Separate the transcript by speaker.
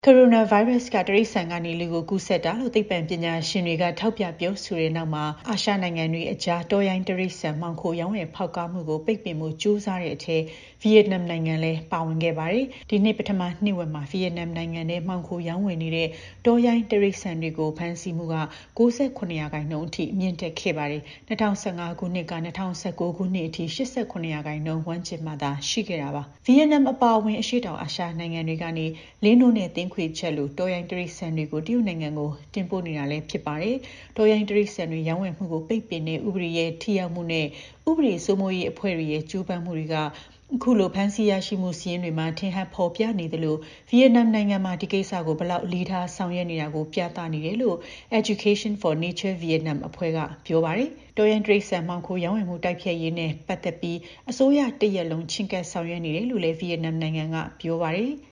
Speaker 1: ကိုရိုနာဗိုင်းရပ်စ်ကတိရစ္ဆာန်ကနေလူကိုကူးစက်တာလို့သိပ္ပံပညာရှင်တွေကထောက်ပြပြောဆိုတဲ့နောက်မှာအာရှနိုင်ငံတွေအကြားတောရိုင်းတိရစ္ဆာန်မှောင်ခိုရောင်းဝယ်ဖောက်ကားမှုကိုပိတ်ပင်မှုကြိုးစားတဲ့အထက်ဗီယက်နမ်နိုင်ငံလည်းပါဝင်ခဲ့ပါတယ်။ဒီနှစ်ပထမနှစ်ဝက်မှာဗီယက်နမ်နိုင်ငံထဲမှောင်ခိုရောင်းဝယ်နေတဲ့တောရိုင်းတိရစ္ဆာန်တွေကိုဖမ်းဆီးမှုက98%အထိမြင့်တက်ခဲ့ပါတယ်။2015ခုနှစ်က2019ခုနှစ်အထိ88%ဝန်းကျင်မှာသာရှိခဲ့တာပါ။ဗီယက်နမ်အပါအဝင်အရှေ့တောင်အာရှနိုင်ငံတွေကနေလင်းနို့နဲ့သင်းခွေချက်လိုတောရိုင်းတိရစ္ဆာန်တွေကိုတရုတ်နိုင်ငံကိုတင်ပို့နေတာလည်းဖြစ်ပါတယ်။တောရိုင်းတိရစ္ဆာန်တွေရောင်းဝယ်မှုကိုပိတ်ပင်တဲ့ဥပဒေရဲ့ထိရောက်မှုနဲ့ဥပဒေစိုးမိုးရေးအဖွဲ့တွေရဲ့ကြိုးပမ်းမှုတွေကအခုလိုဖမ်းဆီးရရှိမှုစီးရင်တွေမှာထင်ဟပ်ဖော်ပြနေသလိုဗီယက်နမ်နိုင်ငံမှာဒီကိစ္စကိုဘလောက်အလေးထားဆောင်ရွက်နေတာကိုပြသနေတယ်လို့ Education for Nature Vietnam အဖွဲ့ကပြောပါတယ်။တောရိုင်းတိရစ္ဆာန်မှောင်ခိုရောင်းဝယ်မှုတိုက်ဖျက်ရေးနဲ့ပတ်သက်ပြီးအစိုးရတရက်လုံးချဉ်းကပ်ဆောင်ရွက်နေတယ်လို့လည်းဗီယက်နမ်နိုင်ငံကပြောပါတယ်။